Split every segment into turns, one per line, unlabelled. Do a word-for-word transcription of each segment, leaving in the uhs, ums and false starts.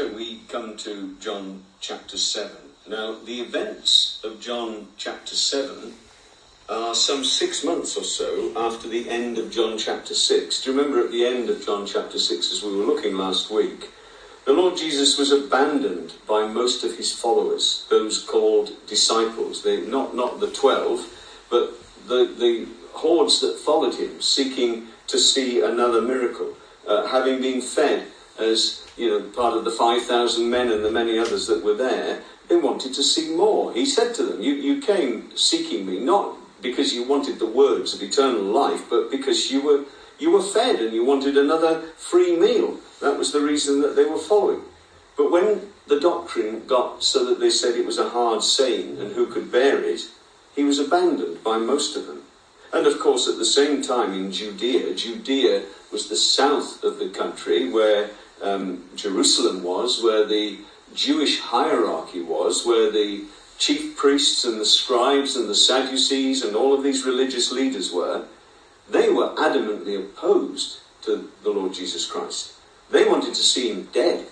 So we come to John chapter seven. Now, the events of John chapter seven are some six months or so after the end of John chapter six. Do you remember at the end of John chapter six, as we were looking last week, the Lord Jesus was abandoned by most of his followers, those called disciples. They, not, not the twelve, but the, the hordes that followed him, seeking to see another miracle, uh, having been fed as you know, part of the five thousand men and the many others that were there. They wanted to see more. He said to them, you, you came seeking me, not because you wanted the words of eternal life, but because you were you were fed and you wanted another free meal. That was the reason that they were following. But when the doctrine got so that they said it was a hard saying and who could bear it, he was abandoned by most of them. And of course, at the same time in Judea, Judea was the south of the country where um, Jerusalem was, where the Jewish hierarchy was, where the chief priests and the scribes and the Sadducees and all of these religious leaders were. They were adamantly opposed to the Lord Jesus Christ. They wanted to see him dead.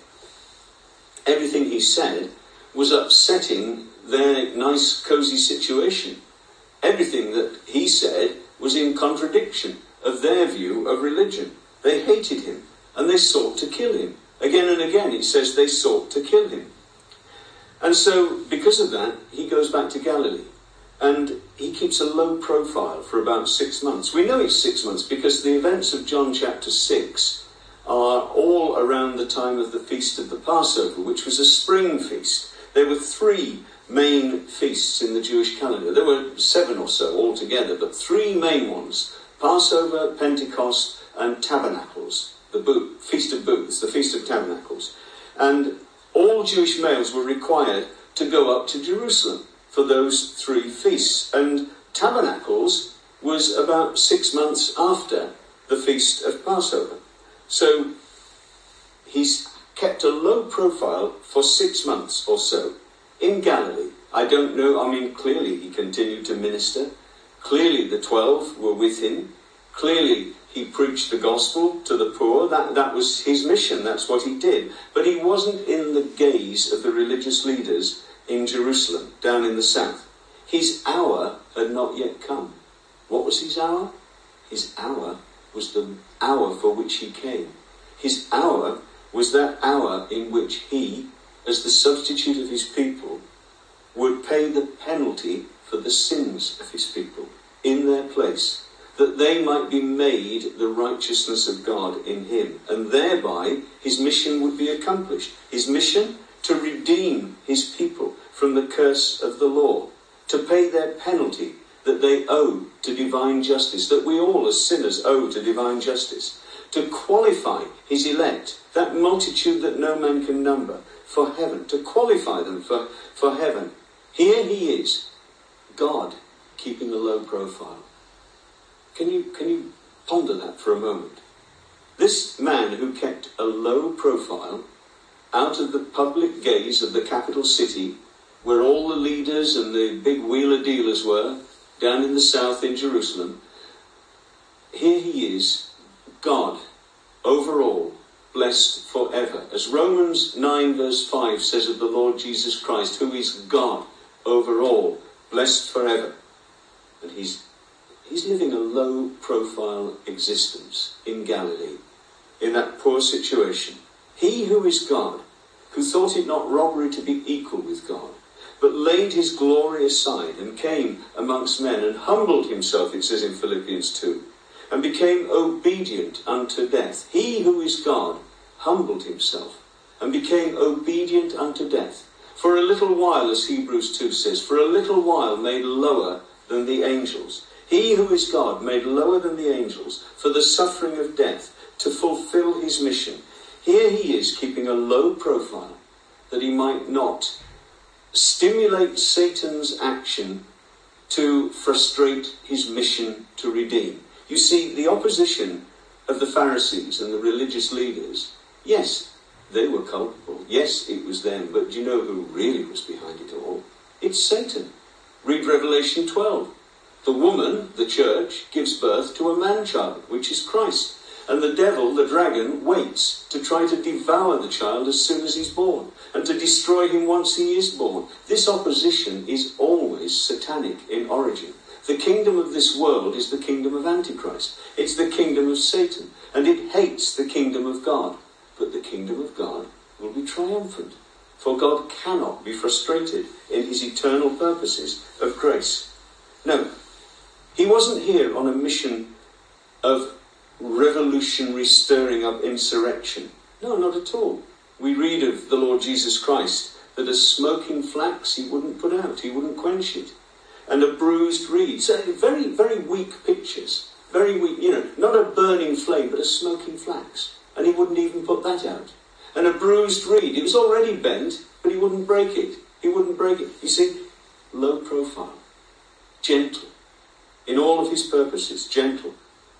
Everything he said was upsetting their nice, cosy situation. Everything that he said was in contradiction of their view of religion. They hated him, and they sought to kill him. Again and again it says they sought to kill him. And so, because of that, he goes back to Galilee. And he keeps a low profile for about six months. We know it's six months because the events of John chapter six are all around the time of the Feast of the Passover, which was a spring feast. There were three main feasts in the Jewish calendar. There were seven or so altogether, but three main ones: Passover, Pentecost, and Tabernacles, the Bo- Feast of Booths, the Feast of Tabernacles. And all Jewish males were required to go up to Jerusalem for those three feasts. And Tabernacles was about six months after the Feast of Passover. So he's kept a low profile for six months or so in Galilee. I don't know, I mean, clearly he continued to minister. Clearly the twelve were with him. Clearly he preached the gospel to the poor. That, that was his mission. That's what he did. But he wasn't in the gaze of the religious leaders in Jerusalem, down in the south. His hour had not yet come. What was his hour? His hour was the hour for which he came. His hour was that hour in which he, as the substitute of his people, would pay the penalty for the sins of his people in their place, that they might be made the righteousness of God in him, and thereby his mission would be accomplished. His mission? To redeem his people from the curse of the law, to pay their penalty that they owe to divine justice, that we all as sinners owe to divine justice, to qualify his elect, that multitude that no man can number, for heaven, to qualify them for, for heaven. Here he is, God keeping a low profile. Can you, can you ponder that for a moment? This man who kept a low profile out of the public gaze of the capital city, where all the leaders and the big wheeler dealers were, down in the south in Jerusalem, here he is, God, over all, blessed forever. As Romans nine verse five says of the Lord Jesus Christ, who is God over all, blessed forever. And he's, he's living a low profile existence in Galilee, in that poor situation. He who is God, who thought it not robbery to be equal with God, but laid his glory aside and came amongst men and humbled himself, it says in Philippians two, and became obedient unto death. He who is God humbled himself and became obedient unto death. For a little while, as Hebrews two says, for a little while made lower than the angels. He who is God made lower than the angels for the suffering of death, to fulfill his mission. Here he is keeping a low profile that he might not stimulate Satan's action to frustrate his mission to redeem. You see, the opposition of the Pharisees and the religious leaders, yes, they were culpable. Yes, it was them. But do you know who really was behind it all? It's Satan. Read Revelation twelve. The woman, the church, gives birth to a man-child, which is Christ. And the devil, the dragon, waits to try to devour the child as soon as he's born, and to destroy him once he is born. This opposition is always satanic in origin. The kingdom of this world is the kingdom of Antichrist. It's the kingdom of Satan, and it hates the kingdom of God. But the kingdom of God will be triumphant, for God cannot be frustrated in his eternal purposes of grace. No, he wasn't here on a mission of revolutionary stirring up insurrection. No, not at all. We read of the Lord Jesus Christ that a smoking flax he wouldn't put out, he wouldn't quench it, and a bruised reed. So very, very weak pictures. Very weak, you know, not a burning flame, but a smoking flax. And he wouldn't even put that out. And a bruised reed, it was already bent, but he wouldn't break it. He wouldn't break it. You see, low profile, gentle, in all of his purposes, gentle.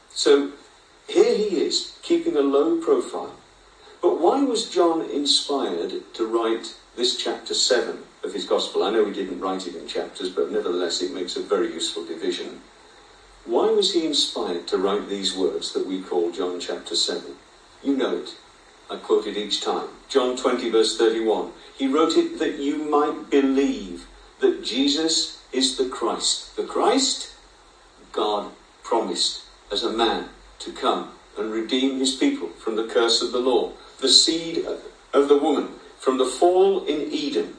So here he is, keeping a low profile. But why was John inspired to write this chapter seven of his gospel? I know he didn't write it in chapters, but nevertheless it makes a very useful division. Why was he inspired to write these words that we call John chapter seven? You know it. I quote it each time. John twenty verse thirty-one. He wrote it that you might believe that Jesus is the Christ. The Christ, God promised as a man to come and redeem his people from the curse of the law. The seed of the woman from the fall in Eden.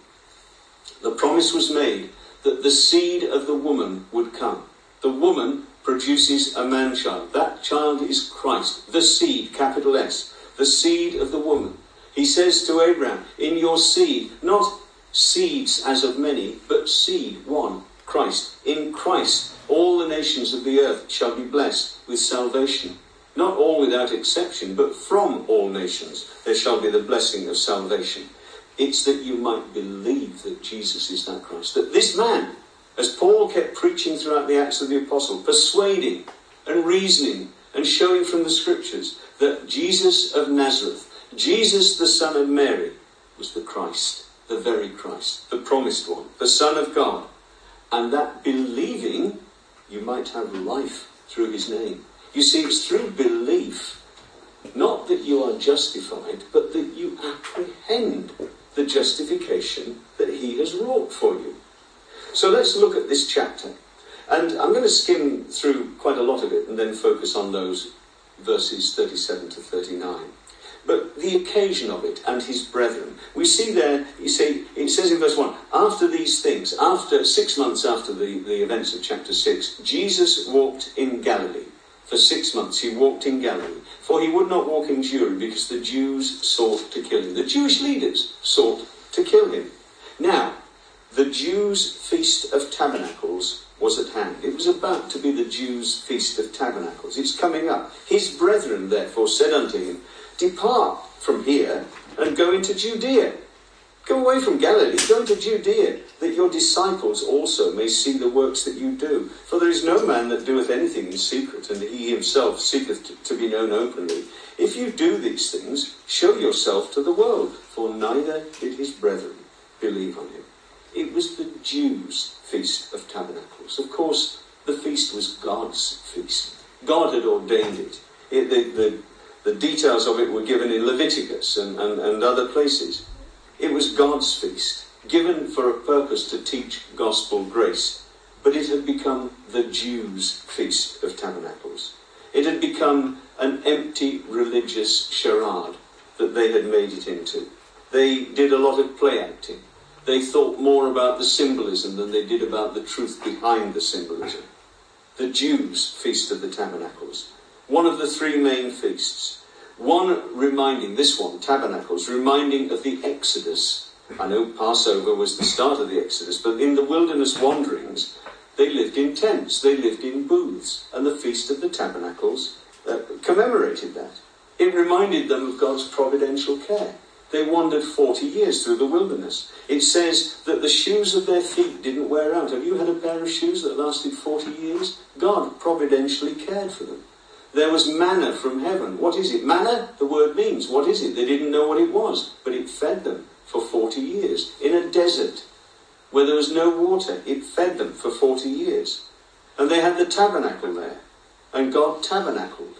The promise was made that the seed of the woman would come. The woman produces a man-child. That child is Christ. The seed, capital S. The seed of the woman. He says to Abraham, in your seed, not seeds as of many, but seed, one, Christ. In Christ, all the nations of the earth shall be blessed with salvation. Not all without exception, but from all nations there shall be the blessing of salvation. It's that you might believe that Jesus is that Christ. That this man, as Paul kept preaching throughout the Acts of the Apostle, persuading and reasoning and showing from the Scriptures that Jesus of Nazareth, Jesus the son of Mary, was the Christ, the very Christ, the promised one, the Son of God. And that believing, you might have life through his name. You see, it's through belief, not that you are justified, but that you apprehend the justification that he has wrought for you. So let's look at this chapter. And I'm going to skim through quite a lot of it and then focus on those verses thirty-seven to thirty-nine. But the occasion of it and his brethren. We see there, you see, it says in verse one, after these things, after six months after the, the events of chapter six, Jesus walked in Galilee. For six months he walked in Galilee, for he would not walk in Judea because the Jews sought to kill him. The Jewish leaders sought to kill him. Now, the Jews' Feast of Tabernacles was at hand. It was about to be the Jews' Feast of Tabernacles. It's coming up. His brethren, therefore, said unto him, depart from here and go into Judea. Go away from Galilee, go into Judea, that your disciples also may see the works that you do. For there is no man that doeth anything in secret, and he himself seeketh to, to be known openly. If you do these things, show yourself to the world, for neither did his brethren believe on him. It was the Jews' Feast of Tabernacles. Of course, the feast was God's feast. God had ordained it. it the, the, the details of it were given in Leviticus and, and, and other places. It was God's feast, given for a purpose to teach gospel grace. But it had become the Jews' Feast of Tabernacles. It had become an empty religious charade that they had made it into. They did a lot of play acting. They thought more about the symbolism than they did about the truth behind the symbolism. The Jews' Feast of the Tabernacles. One of the three main feasts. One reminding, this one, Tabernacles, reminding of the Exodus. I know Passover was the start of the Exodus, but in the wilderness wanderings, they lived in tents, they lived in booths, and the Feast of the Tabernacles uh, commemorated that. It reminded them of God's providential care. They wandered forty years through the wilderness. It says that the shoes of their feet didn't wear out. Have you had a pair of shoes that lasted forty years? God providentially cared for them. There was manna from heaven. What is it? Manna, the word means, what is it? They didn't know what it was, but it fed them for forty years. In a desert where there was no water, it fed them for forty years. And they had the tabernacle there, and God tabernacled.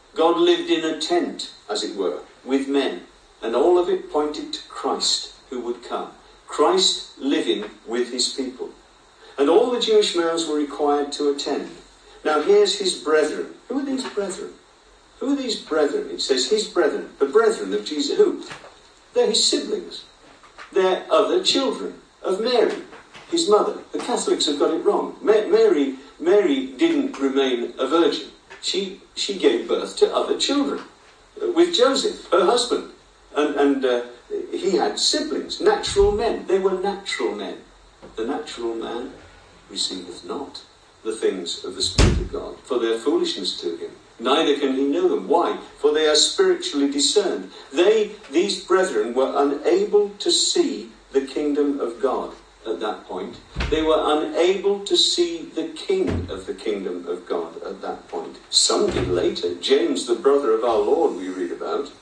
God lived in a tent, as it were, with men, and all of it pointed to Christ who would come. Christ living with his people. And all the Jewish males were required to attend. Now here's his brethren. Who are these brethren? Who are these brethren? It says his brethren, the brethren of Jesus. Who? They're his siblings. They're other children of Mary, his mother. The Catholics have got it wrong. Ma- Mary, Mary didn't remain a virgin. She she gave birth to other children uh, with Joseph, her husband. And, and uh, he had siblings, natural men. They were natural men. The natural man receiveth not the things of the Spirit of God, for they are foolishness to him. Neither can he know them. Why? For they are spiritually discerned. They, these brethren, were unable to see the kingdom of God at that point. They were unable to see the king of the kingdom of God at that point. Some did later. James, the brother of our Lord, we read about.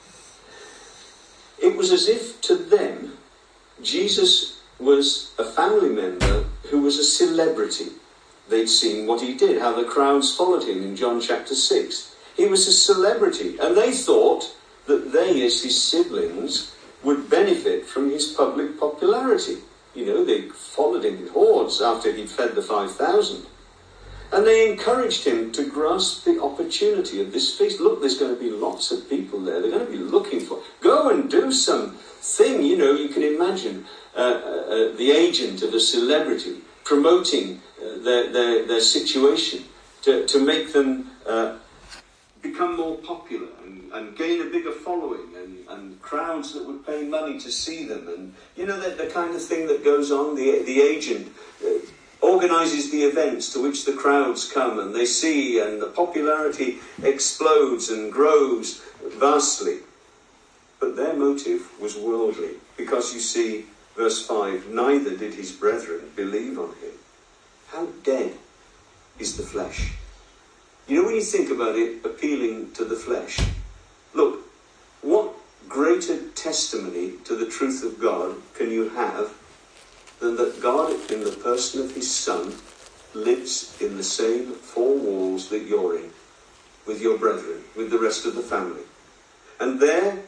It was as if to them, Jesus was a family member who was a celebrity. They'd seen what he did, how the crowds followed him in John chapter six. He was a celebrity, and they thought that they, as his siblings, would benefit from his public popularity. You know, they followed him in hordes after he'd fed the five thousand. And they encouraged him to grasp the opportunity of this feast. Look, there's going to be lots of people there. They're going to be looking for, go and do something. You know, you can imagine uh, uh, the agent of a celebrity promoting uh, their, their, their situation to, to make them uh, become more popular and, and gain a bigger following and, and crowds that would pay money to see them. And, you know, the, the kind of thing that goes on, the, the agent uh, organises the events to which the crowds come and they see, and the popularity explodes and grows vastly. But their motive was worldly, because you see, verse five, neither did his brethren believe on him. How dead is the flesh? You know, when you think about it, appealing to the flesh. Look, what greater testimony to the truth of God can you have than that God, in the person of his Son, lives in the same four walls that you're in, with your brethren, with the rest of the family. And there,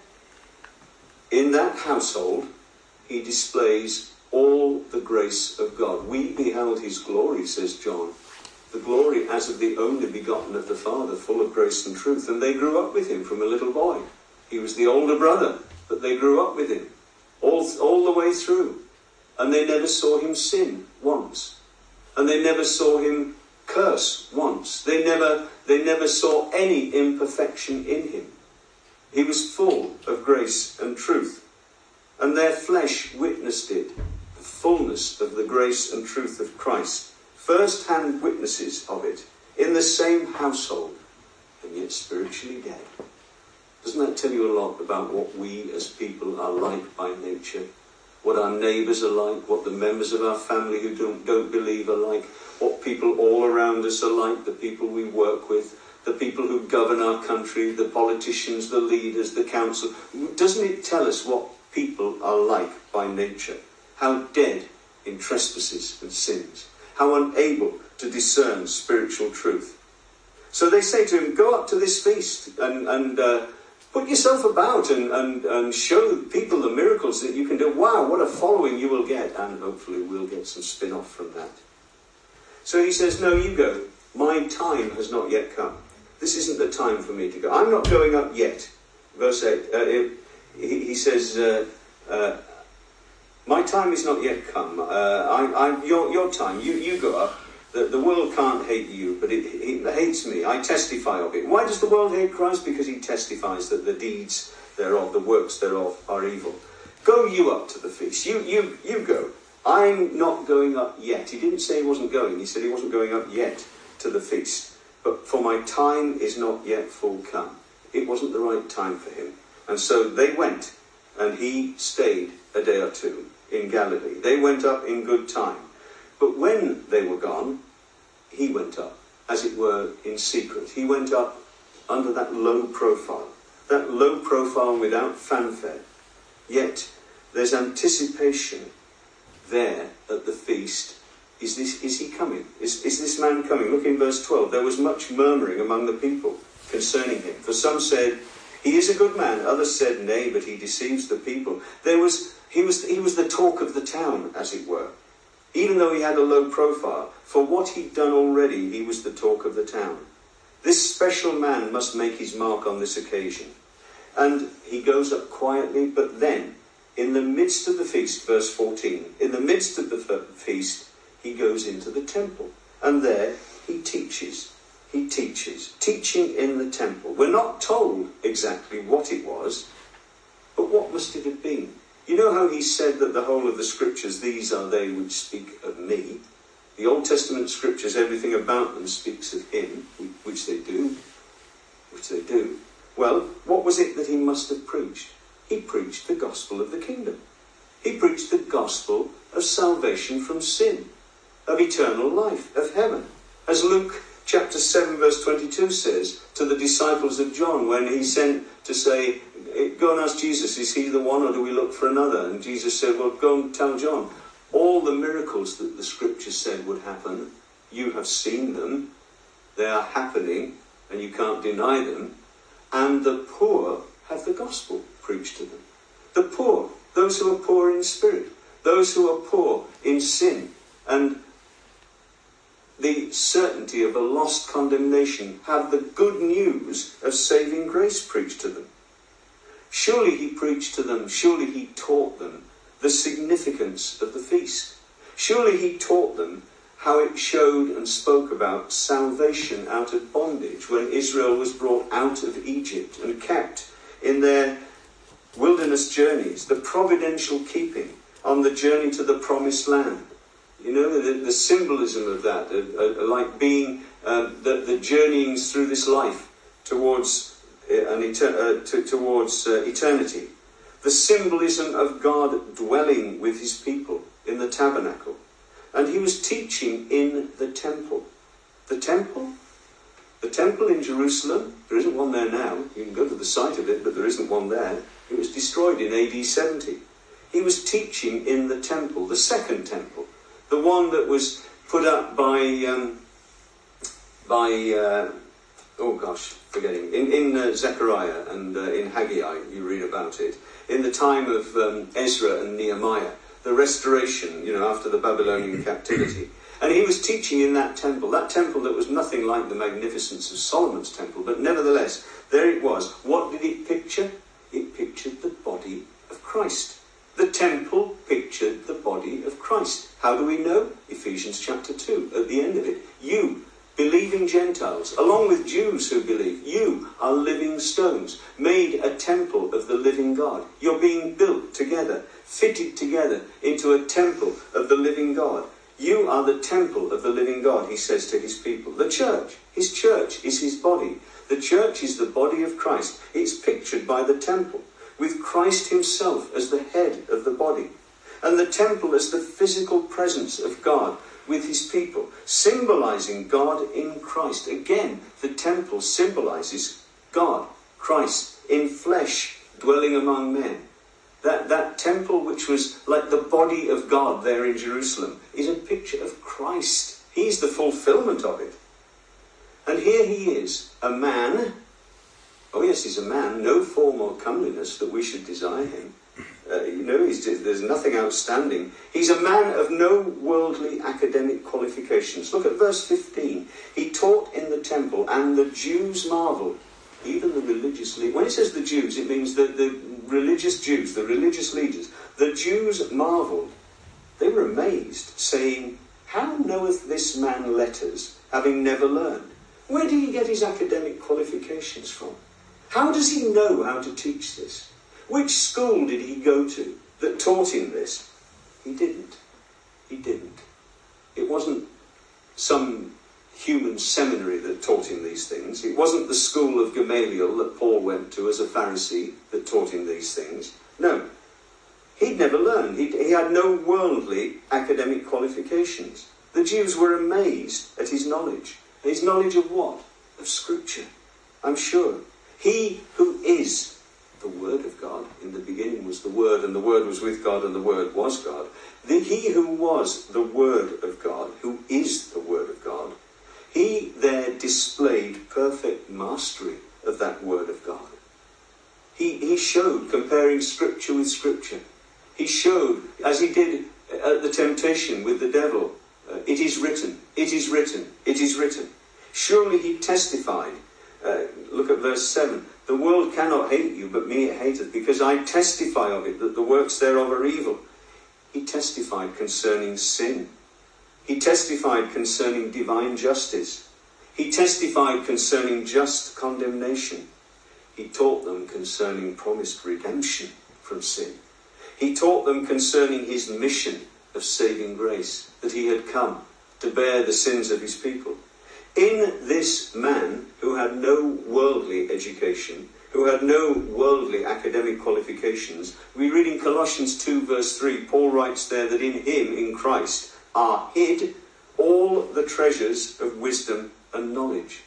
in that household, he displays all the grace of God. We beheld his glory, says John, the glory as of the only begotten of the Father, full of grace and truth. And they grew up with him from a little boy. He was the older brother, but they grew up with him all, all the way through. And they never saw him sin once. And they never saw him curse once. They never, they never saw any imperfection in him. He was full of grace and truth. And their flesh witnessed it, the fullness of the grace and truth of Christ. First-hand witnesses of it, in the same household, and yet spiritually dead. Doesn't that tell you a lot about what we as people are like by nature? What our neighbours are like, what the members of our family who don't, don't believe are like, what people all around us are like, the people we work with, the people who govern our country, the politicians, the leaders, the council. Doesn't it tell us what people are like by nature? How dead in trespasses and sins. How unable to discern spiritual truth. So they say to him, go up to this feast and, and uh, put yourself about and, and, and show people the miracles that you can do. Wow, what a following you will get. And hopefully we'll get some spin-off from that. So he says, no, you go. My time has not yet come. This isn't the time for me to go. I'm not going up yet. Verse eight, uh, it, he, he says, uh, uh, my time is not yet come. Uh, I, I, your, your time, you, you go up. The, the world can't hate you, but it, it hates me. I testify of it. Why does the world hate Christ? Because he testifies that the deeds thereof, the works thereof, are evil. Go you up to the feast. You, you, you go. I'm not going up yet. He didn't say he wasn't going. He said he wasn't going up yet to the feast. But for my time is not yet full come. It wasn't the right time for him. And so they went, and he stayed a day or two in Galilee. They went up in good time. But when they were gone, he went up, as it were, in secret. He went up under that low profile, that low profile without fanfare. Yet there's anticipation there at the feast. Is this? Is he coming? Is, is this man coming? Look in verse twelve. There was much murmuring among the people. concerning him. For some said, he is a good man. Others said, nay, but he deceives the people. There was, he was, he was the talk of the town, as it were. Even though he had a low profile, for what he'd done already, he was the talk of the town. This special man must make his mark on this occasion. And he goes up quietly, but then, in the midst of the feast, verse fourteen, in the midst of the feast, he goes into the temple. And there he teaches. He teaches. Teaching in the temple. We're not told exactly what it was, but what must it have been? You know how he said that the whole of the scriptures, these are they which speak of me? The Old Testament scriptures, everything about them speaks of him, which they do. Which they do. Well, what was it that he must have preached? He preached the gospel of the kingdom. He preached the gospel of salvation from sin, of eternal life, of heaven. As Luke chapter seven verse twenty-two says to the disciples of John when he sent to say, go and ask Jesus, is he the one or do we look for another? And Jesus said, well, go and tell John. All the miracles that the scripture said would happen, you have seen them. They are happening and you can't deny them. And the poor have the gospel preached to them. The poor, those who are poor in spirit, those who are poor in sin, and the certainty of a lost condemnation, have the good news of saving grace preached to them. Surely he preached to them, surely he taught them the significance of the feast. Surely he taught them how it showed and spoke about salvation out of bondage when Israel was brought out of Egypt and kept in their wilderness journeys, the providential keeping on the journey to the promised land. You know, the, the symbolism of that, uh, uh, like being uh, the, the journeyings through this life towards, uh, an eter- uh, to, towards uh, eternity. The symbolism of God dwelling with his people in the tabernacle. And he was teaching in the temple. The temple? The temple in Jerusalem, there isn't one there now. You can go to the site of it, but there isn't one there. It was destroyed in A D seventy. He was teaching in the temple, the second temple. The one that was put up by, um, by uh, oh gosh, forgetting, in, in uh, Zechariah and uh, in Haggai, you read about it. In the time of um, Ezra and Nehemiah, the restoration, you know, after the Babylonian captivity. And he was teaching in that temple, that temple that was nothing like the magnificence of Solomon's temple, but nevertheless, there it was. What did it picture? It pictured the body of Christ. The temple pictured the body of Christ. How do we know? Ephesians chapter two, at the end of it. You, believing Gentiles, along with Jews who believe, you are living stones, made a temple of the living God. You're being built together, fitted together into a temple of the living God. You are the temple of the living God, he says to his people. The church, his church is his body. The church is the body of Christ. It's pictured by the temple, with Christ himself as the head of the body. And the temple as the physical presence of God with his people, symbolizing God in Christ. Again, the temple symbolizes God, Christ, in flesh, dwelling among men. That, that temple which was like the body of God there in Jerusalem is a picture of Christ. He's the fulfillment of it. And here he is, a man. Oh yes, he's a man, no form or comeliness that we should desire him. Uh, you know, he's, there's nothing outstanding. He's a man of no worldly academic qualifications. Look at verse fifteen. He taught in the temple, and the Jews marveled. Even the religious leaders. When it says the Jews, it means the, the religious Jews, the religious leaders. The Jews marveled. They were amazed, saying, how knoweth this man letters, having never learned? Where did he get his academic qualifications from? How does he know how to teach this? Which school did he go to that taught him this? He didn't. He didn't. It wasn't some human seminary that taught him these things. It wasn't the school of Gamaliel that Paul went to as a Pharisee that taught him these things. No. He'd never learned. He, he had no worldly academic qualifications. The Jews were amazed at his knowledge. His knowledge of what? Of Scripture, I'm sure. He who is the Word of God. In the beginning was the Word, and the Word was with God, and the Word was God. The, he who was the Word of God, who is the Word of God, he there displayed perfect mastery of that word of God. He, he showed comparing scripture with scripture. He showed, as he did at the temptation with the devil, uh, it is written, it is written, it is written. Surely he testified. Uh, look at verse seven. The world cannot hate you, but me it hateth, because I testify of it, that the works thereof are evil. He testified concerning sin. He testified concerning divine justice. He testified concerning just condemnation. He taught them concerning promised redemption from sin. He taught them concerning his mission of saving grace, that he had come to bear the sins of his people. In this man who had no worldly education, who had no worldly academic qualifications, we read in Colossians two verse three, Paul writes there that in him, in Christ, are hid all the treasures of wisdom and knowledge.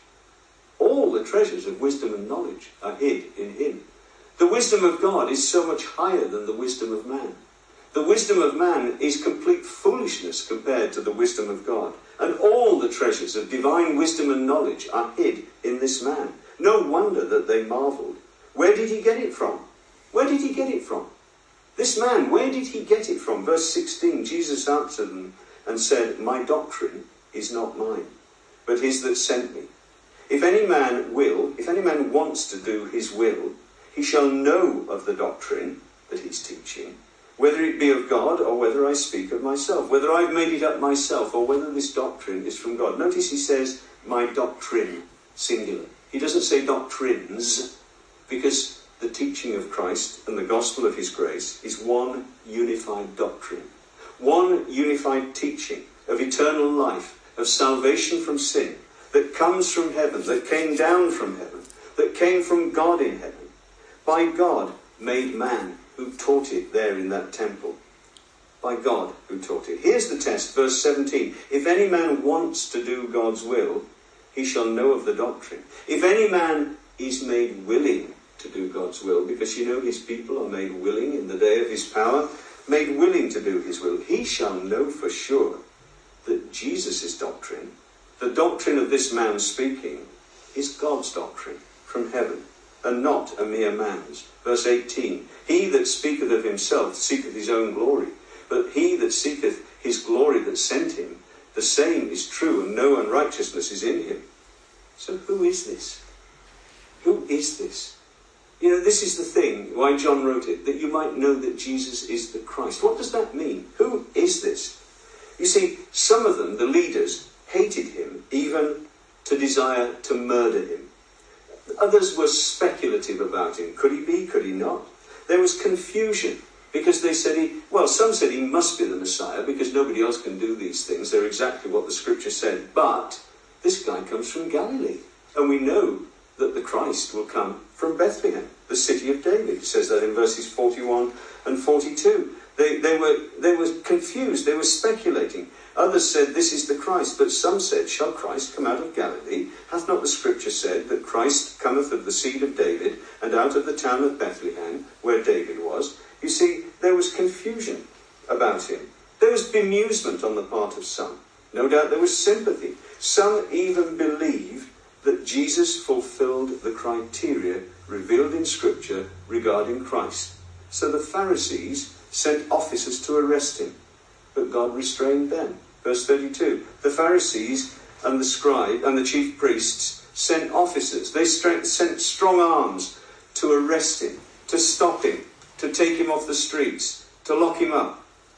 All the treasures of wisdom and knowledge are hid in him. The wisdom of God is so much higher than the wisdom of man. The wisdom of man is complete foolishness compared to the wisdom of God. And all the treasures of divine wisdom and knowledge are hid in this man. No wonder that they marveled. Where did he get it from? Where did he get it from? This man, where did he get it from? Verse sixteen, Jesus answered them and said, my doctrine is not mine, but his that sent me. If any man will, if any man wants to do his will, he shall know of the doctrine that he's teaching, whether it be of God or whether I speak of myself, whether I've made it up myself or whether this doctrine is from God. Notice he says, my doctrine, singular. He doesn't say doctrines, because the teaching of Christ and the gospel of his grace is one unified doctrine, one unified teaching of eternal life, of salvation from sin, that comes from heaven, that came down from heaven, that came from God in heaven, by God made man, who taught it there in that temple. By God who taught it. Here's the test, verse seventeen. If any man wants to do God's will, he shall know of the doctrine. If any man is made willing to do God's will, because you know his people are made willing in the day of his power, made willing to do his will, he shall know for sure that Jesus' doctrine, the doctrine of this man speaking, is God's doctrine from heaven, and not a mere man's. Verse eighteen, he that speaketh of himself seeketh his own glory, but he that seeketh his glory that sent him, the same is true, and no unrighteousness is in him. So who is this? Who is this? You know, this is the thing, why John wrote it, that you might know that Jesus is the Christ. What does that mean? Who is this? You see, some of them, the leaders, hated him, even to desire to murder him. Others were speculative about him. Could he be? Could he not? There was confusion, because they said he, well, some said he must be the Messiah, because nobody else can do these things. They're exactly what the scripture said. But this guy comes from Galilee, and we know that the Christ will come from Bethlehem, the city of David. It says that in verses forty-one and forty-two. They, they were they were confused. They were speculating. Others said, this is the Christ. But some said, shall Christ come out of Galilee? Hath not the scripture said that Christ cometh of the seed of David, and out of the town of Bethlehem, where David was? You see, there was confusion about him. There was bemusement on the part of some. No doubt there was sympathy. Some even believed that Jesus fulfilled the criteria revealed in scripture regarding Christ. So the Pharisees sent officers to arrest him, but God restrained them. Verse thirty-two, the Pharisees and the scribe and the chief priests sent officers. They sent strong arms to arrest him, to stop him, to take him off the streets, to lock him up.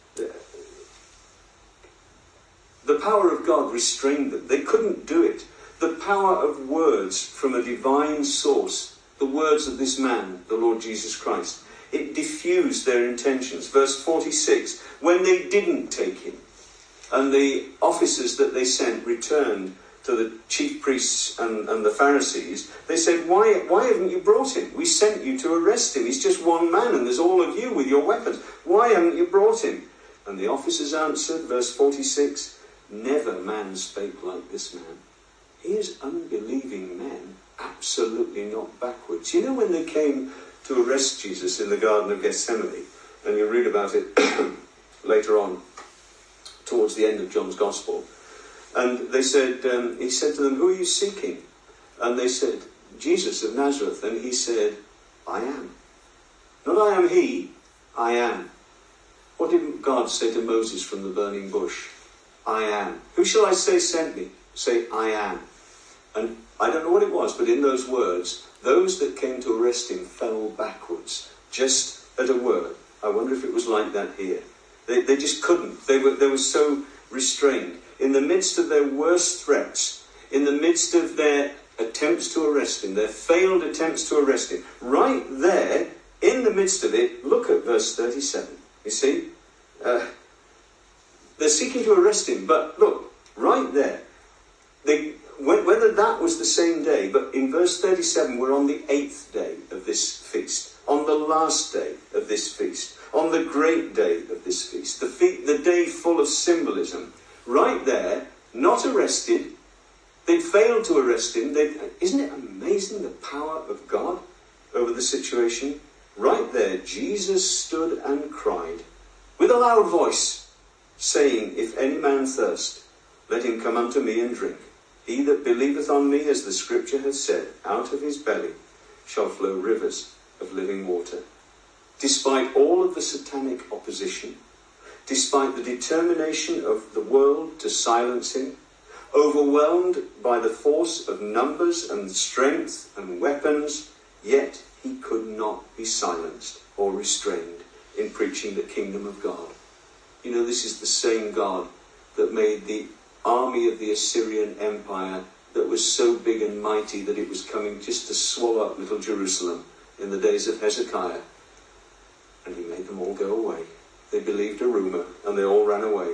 The power of God restrained them. They couldn't do it. The power of words from a divine source, the words of this man, the Lord Jesus Christ, it diffused their intentions. Verse forty-six, when they didn't take him, and the officers that they sent returned to the chief priests and, and the Pharisees, they said, why, why haven't you brought him? We sent you to arrest him. He's just one man, and there's all of you with your weapons. Why haven't you brought him? And the officers answered, verse forty-six, never man spake like this man. Here's unbelieving men, absolutely not backwards. You know, when they came to arrest Jesus in the Garden of Gethsemane, and you read about it later on, towards the end of John's Gospel, and they said, um, he said to them, who are you seeking? And they said, Jesus of Nazareth, and he said, I am. Not I am he, I am. What did God say to Moses from the burning bush? I am. Who shall I say sent me? Say, I am. And I don't know what it was, but in those words, those that came to arrest him fell backwards, just at a word. I wonder if it was like that here. They, they just couldn't. They were, they were so restrained. In the midst of their worst threats, in the midst of their attempts to arrest him, their failed attempts to arrest him, right there, in the midst of it, look at verse thirty-seven. You see? Uh, they're seeking to arrest him, but look, right there. They, whether that was the same day, but in verse thirty-seven, we're on the eighth day of this feast, on the last day of this feast, on the great day of this feast, the, fe- the day full of symbolism. Right there, not arrested. They'd failed to arrest him. They'd, isn't it amazing the power of God over the situation? Right there, Jesus stood and cried with a loud voice, saying, If any man thirst, let him come unto me and drink. He that believeth on me, as the scripture hath said, out of his belly shall flow rivers of living water. Despite all of the satanic opposition, despite the determination of the world to silence him, overwhelmed by the force of numbers and strength and weapons, yet he could not be silenced or restrained in preaching the kingdom of God. You know, this is the same God that made the army of the Assyrian Empire that was so big and mighty that it was coming just to swallow up little Jerusalem in the days of Hezekiah. And he made them all go away. They believed a rumour and they all ran away.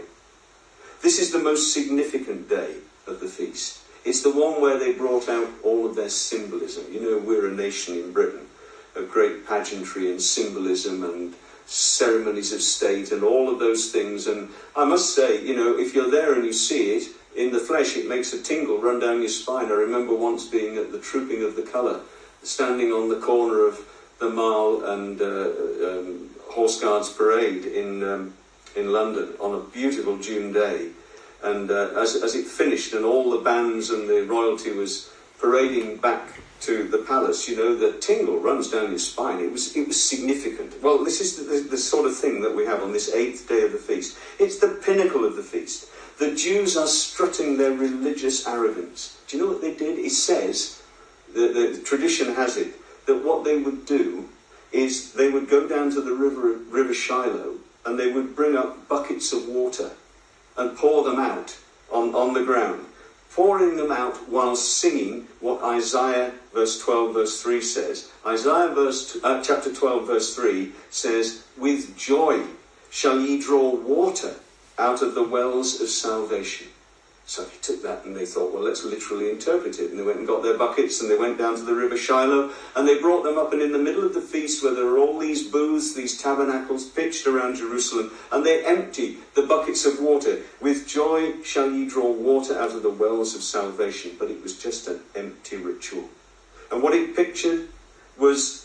This is the most significant day of the feast. It's the one where they brought out all of their symbolism. You know, we're a nation in Britain of great pageantry and symbolism and ceremonies of state and all of those things. And I must say, you know, if you're there and you see it in the flesh, it makes a tingle run down your spine. I remember once being at the Trooping of the Colour, standing on the corner of the Mall and uh, um, Horse Guards Parade in um, in London on a beautiful June day. And uh, as, as it finished and all the bands and the royalty was parading back to the palace, you know, the tingle runs down your spine. It was it was significant. Well, this is the, the, the sort of thing that we have on this eighth day of the feast. It's the pinnacle of the feast. The Jews are strutting their religious arrogance. Do you know what they did? It says, the, the tradition has it, that what they would do is they would go down to the river, river Shiloh and they would bring up buckets of water and pour them out on, on the ground, pouring them out while singing what Isaiah verse twelve verse three says. Isaiah verse uh, chapter twelve verse three says, with joy shall ye draw water out of the wells of salvation. So they took that and they thought, well, let's literally interpret it. And they went and got their buckets and they went down to the river Shiloh and they brought them up, and in the middle of the feast where there are all these booths, these tabernacles pitched around Jerusalem, and they empty the buckets of water. With joy shall ye draw water out of the wells of salvation. But it was just an empty ritual. And what it pictured was,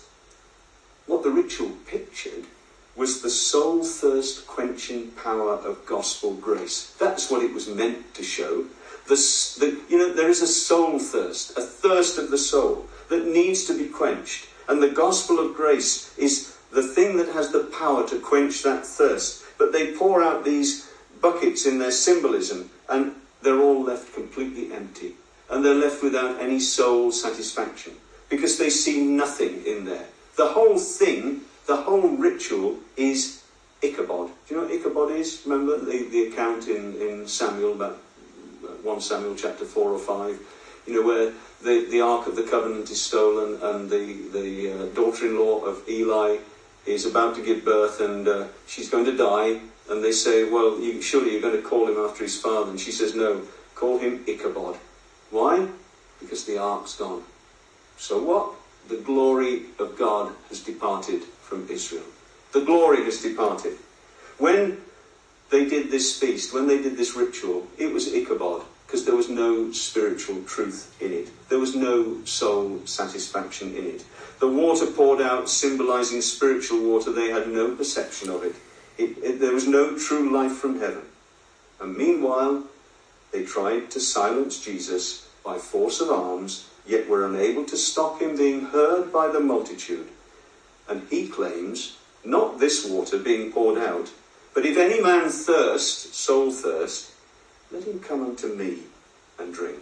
what the ritual pictured was the soul thirst quenching power of gospel grace. That's what it was meant to show. The, the, you know, there is a soul thirst, a thirst of the soul that needs to be quenched. And the gospel of grace is the thing that has the power to quench that thirst. But they pour out these buckets in their symbolism and they're all left completely empty. And they're left without any soul satisfaction because they see nothing in there. The whole thing, the whole ritual is Ichabod. Do you know what Ichabod is? Remember the, the account in, in Samuel, about First Samuel chapter four or five, you know, where the, the Ark of the Covenant is stolen and the, the uh, daughter-in-law of Eli is about to give birth and uh, she's going to die, and they say, well, you, surely you're going to call him after his father. And she says, no, call him Ichabod. Why? Because the Ark's gone. So what? The glory of God has departed from Israel. The glory has departed. When they did this feast, when they did this ritual, it was Ichabod, because there was no spiritual truth in it. There was no soul satisfaction in it. The water poured out, symbolizing spiritual water, they had no perception of it. It, it. There was no true life from heaven. And meanwhile, they tried to silence Jesus by force of arms yet were unable to stop him being heard by the multitude. And he claims, not this water being poured out, but if any man thirst, soul thirst, let him come unto me and drink.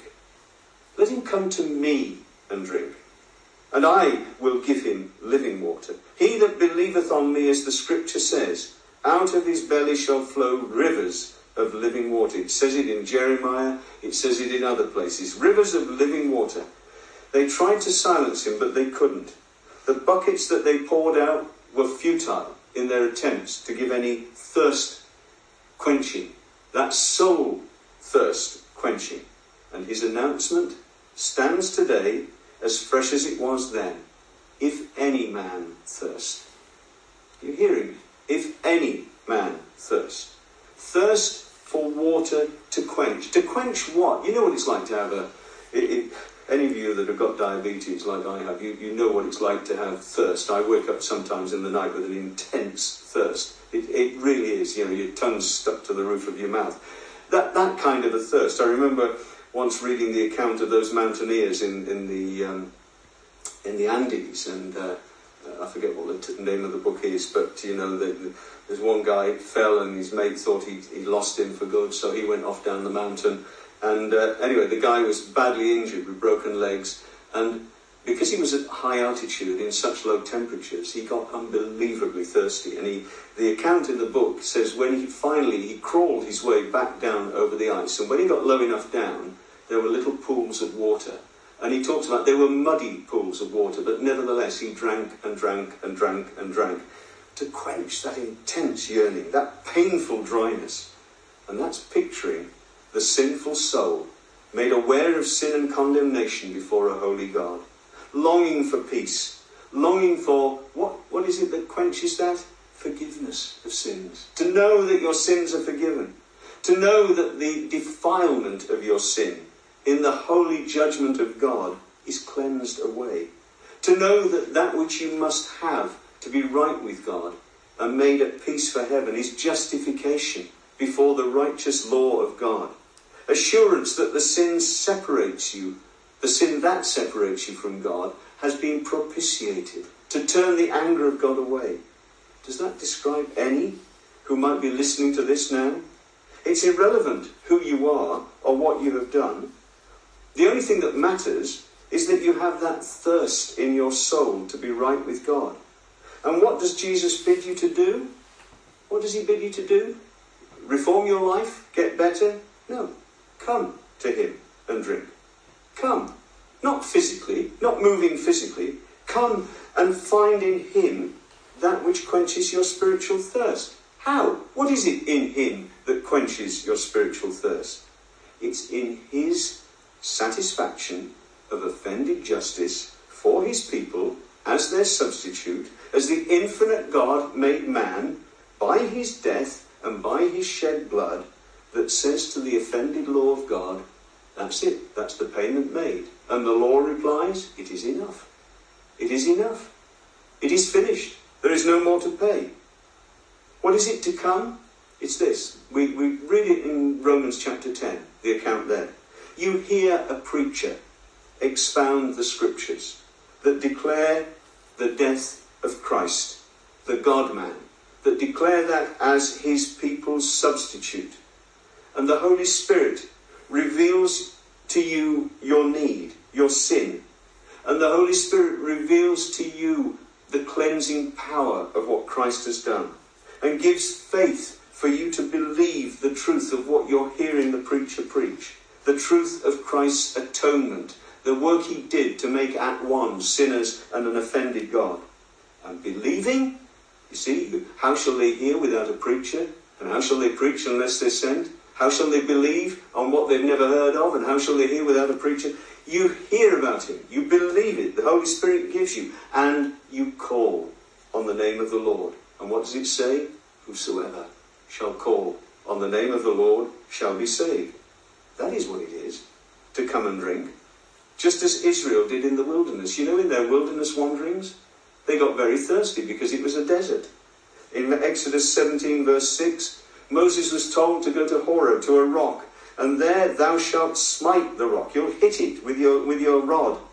Let him come to me and drink, and I will give him living water. He that believeth on me, as the scripture says, out of his belly shall flow rivers of living water. It says it in Jeremiah, it says it in other places. Rivers of living water. They tried to silence him, but they couldn't. The buckets that they poured out were futile in their attempts to give any thirst quenching, that soul thirst quenching. And his announcement stands today as fresh as it was then. If any man thirst. You hearing me? If any man thirst. Thirst for water to quench. To quench what? You know what it's like to have a... It, it, any of you that have got diabetes like I have, you, you know what it's like to have thirst. I wake up sometimes in the night with an intense thirst. It, it really is, you know, your tongue's stuck to the roof of your mouth. That that kind of a thirst. I remember once reading the account of those mountaineers in, in the um, in the Andes, and uh, I forget what the t- name of the book is, but you know, the, the, there's one guy fell and his mate thought he he lost him for good, so he went off down the mountain. And uh, anyway, the guy was badly injured with broken legs, and because he was at high altitude in such low temperatures, he got unbelievably thirsty. And he, the account in the book says when he finally, he crawled his way back down over the ice, and when he got low enough down, there were little pools of water. And he talks about they were muddy pools of water, but nevertheless he drank and drank and drank and drank to quench that intense yearning, that painful dryness. And that's picturing the sinful soul, made aware of sin and condemnation before a holy God, longing for peace, longing for, what, what is it that quenches that? Forgiveness of sins. To know that your sins are forgiven. To know that the defilement of your sin in the holy judgment of God is cleansed away. To know that that which you must have to be right with God and made at peace for heaven is justification before the righteous law of God. Assurance that the sin separates you, the sin that separates you from God, has been propitiated to turn the anger of God away. Does that describe any who might be listening to this now? It's irrelevant who you are or what you have done. The only thing that matters is that you have that thirst in your soul to be right with God. And what does Jesus bid you to do? What does he bid you to do? Reform your life? Get better? No. Come to him and drink. Come. Not physically, not moving physically. Come and find in him that which quenches your spiritual thirst. How? What is it in him that quenches your spiritual thirst? It's in his satisfaction of offended justice for his people as their substitute, as the infinite God made man by his death and by his shed blood, that says to the offended law of God, that's it, that's the payment made. And the law replies, it is enough. It is enough. It is finished. There is no more to pay. What is it to come? It's this. We, we read it in Romans chapter ten, the account there. You hear a preacher expound the scriptures that declare the death of Christ, the God-man, that declare that as his people's substitute. And the Holy Spirit reveals to you your need, your sin. And the Holy Spirit reveals to you the cleansing power of what Christ has done. And gives faith for you to believe the truth of what you're hearing the preacher preach. The truth of Christ's atonement. The work he did to make at one sinners and an offended God. And believing, you see, how shall they hear without a preacher? And how shall they preach unless they're sent? How shall they believe on what they've never heard of? And how shall they hear without a preacher? You hear about him. You believe it. The Holy Spirit gives you. And you call on the name of the Lord. And what does it say? Whosoever shall call on the name of the Lord shall be saved. That is what it is, to come and drink. Just as Israel did in the wilderness. You know, in their wilderness wanderings, they got very thirsty because it was a desert. In Exodus seventeen verse six, Moses was told to go to Horeb, to a rock, and there thou shalt smite the rock. You'll hit it with your, with your rod,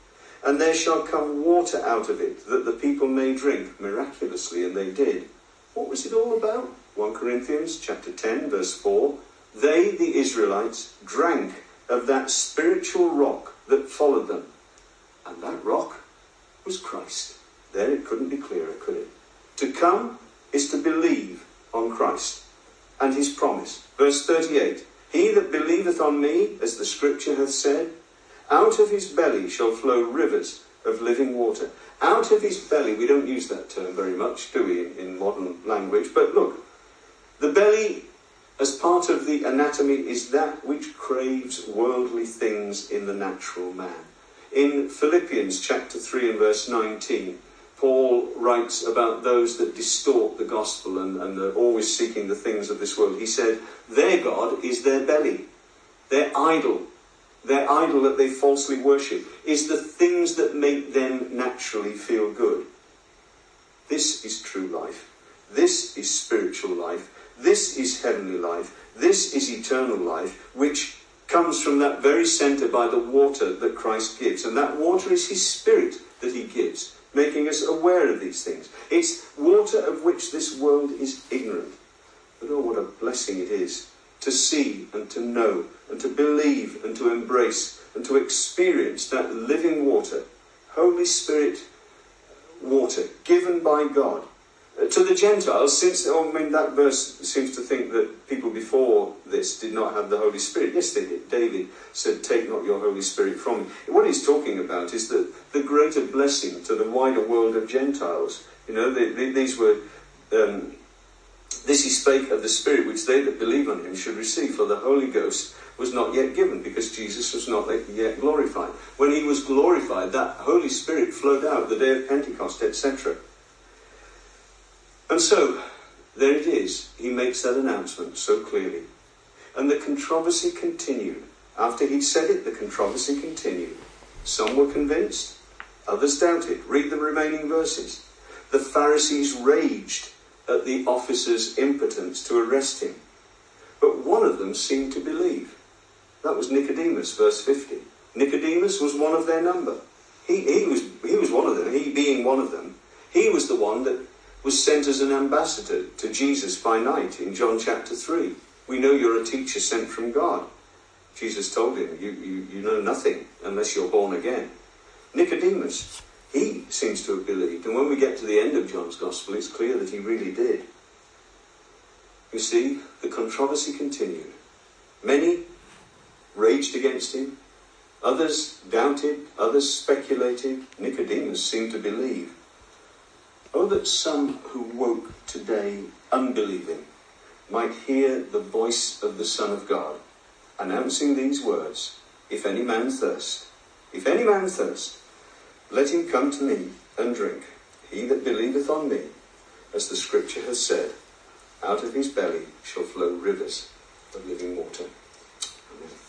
and there shall come water out of it, that the people may drink. Miraculously, and they did. What was it all about? First Corinthians chapter ten, verse four. They, the Israelites, drank of that spiritual rock that followed them. And that rock was Christ. There, it couldn't be clearer, could it? To come is to believe on Christ and his promise. Verse thirty-eight. He that believeth on me, as the scripture hath said, out of his belly shall flow rivers of living water. Out of his belly, we don't use that term very much, do we, in, in modern language? But look, the belly, as part of the anatomy, is that which craves worldly things in the natural man. In Philippians chapter three and verse nineteen, Paul writes about those that distort the gospel and, and are always seeking the things of this world. He said, their God is their belly, their idol. Their idol that they falsely worship is the things that make them naturally feel good. This is true life. This is spiritual life. This is heavenly life. This is eternal life, which comes from that very centre by the water that Christ gives. And that water is his Spirit that he gives, making us aware of these things. It's water of which this world is ignorant. But oh, what a blessing it is to see and to know and to believe and to embrace and to experience that living water, Holy Spirit water, given by God. Uh, to the Gentiles, since, oh, I mean, that verse seems to think that people before this did not have the Holy Spirit. Yes, they did. David said, take not your Holy Spirit from me. What he's talking about is that the greater blessing to the wider world of Gentiles. You know, they, they, these were... Um, This he spake of the Spirit which they that believe on him should receive, for the Holy Ghost was not yet given, because Jesus was not yet glorified. When he was glorified, that Holy Spirit flowed out, the day of Pentecost, et cetera. And so, there it is. He makes that announcement so clearly. And the controversy continued. After he'd said it, the controversy continued. Some were convinced, others doubted. Read the remaining verses. The Pharisees raged at the officer's impotence to arrest him. But one of them seemed to believe. That was Nicodemus, verse fifty. Nicodemus was one of their number. He, he, was, he was one of them, he being one of them. He was the one that was sent as an ambassador to Jesus by night in John chapter three. We know you're a teacher sent from God. Jesus told him, you, you, you know nothing unless you're born again. Nicodemus, he seems to have believed. And when we get to the end of John's Gospel, it's clear that he really did. You see, the controversy continued. Many raged against him. Others doubted. Others speculated. Nicodemus seemed to believe. Oh, that some who woke today unbelieving might hear the voice of the Son of God announcing these words, if any man thirst, if any man thirst, let him come to me and drink. He that believeth on me, as the scripture has said, out of his belly shall flow rivers of living water. Amen.